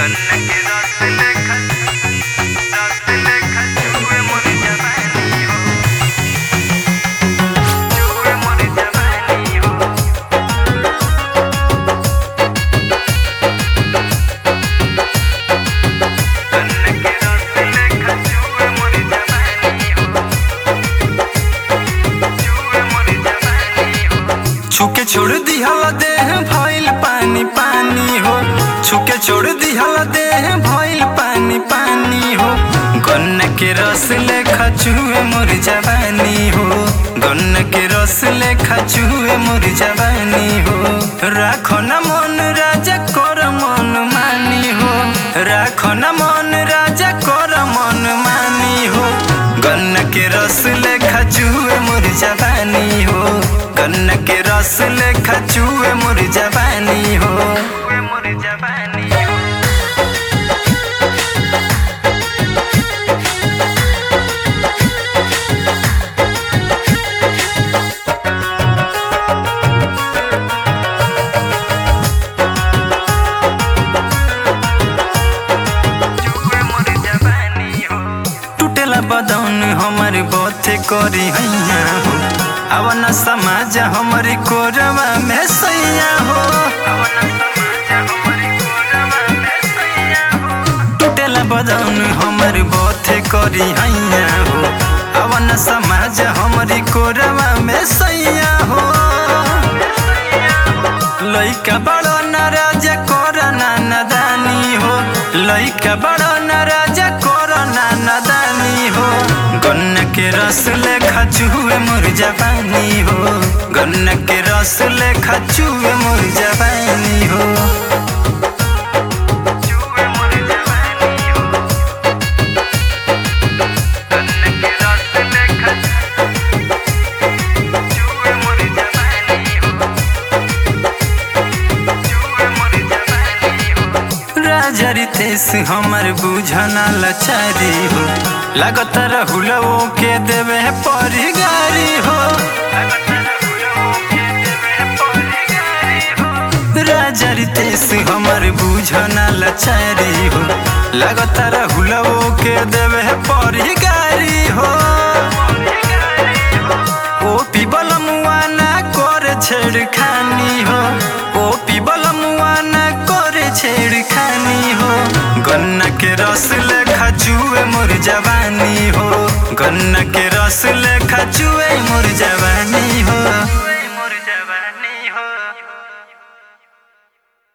गन्ना के रस लेखा जुए मोर जवानी हो, जुए मोर जवानी हो। गन्ना के रस लेखा जुए मोर जवानी हो, जुए मोर जवानी हो। छुके छोड़ दिहल देह भइल पानी पानी हो, छुके छोड़ दिहल देह भइल पानी पानी हो। गन्ना के रस लेखा चुए मोर जवानी हो, गन्ना के रस लेखा चुए मोर जवानी हो। राखो न मन राजा कर मन मानी हो, राखो न मन राजा कर मन मानी हो। गन्ना के रस लेखा चुए मोर जवानी हो, गन्ना के रस लेखा चुए मोर जवानी हो, जुए मोर जवानी हो। जुए मोर जवानी हो। टूटेला बदन हमारे बथे करी हैया हो। अवन समाज हमारी कोरवा में सैया हो, अवन समाज हमारी कोरवा में सैया हो। टूटेला बदन हमारे बथे करी हैया हो। अवन समाज हमारी कोरवा में सैया हो। लइका बड़ो नाराजा कर नादानी हो, लइका बड़ो नाराजा कर नादानी हो। गन्ना के रस लेखा चुए मोर जवानी हो, गन्ना के रस लेखा चुए मोर जवानी हो। जुए मोर जवानी हो। गन्ना के रस लेखा जुए मोर जवानी हो, जुए मोर जवानी हो। राजा रितेश हमर बुझना लाचारी हो, लागत रहुलओ के देवे परिगारी हो। राजा रितेश हमर बुझना लाचारी हो, लागत रहुलओ के देवे परिगारी हो। ओ पीबल मुआना करे छेड़खानी हो, ओ पीबल मुआना करे छेड़खानी हो। गन्ना के रस लेखा चुए मोर जवानी हो, गन्ना के रस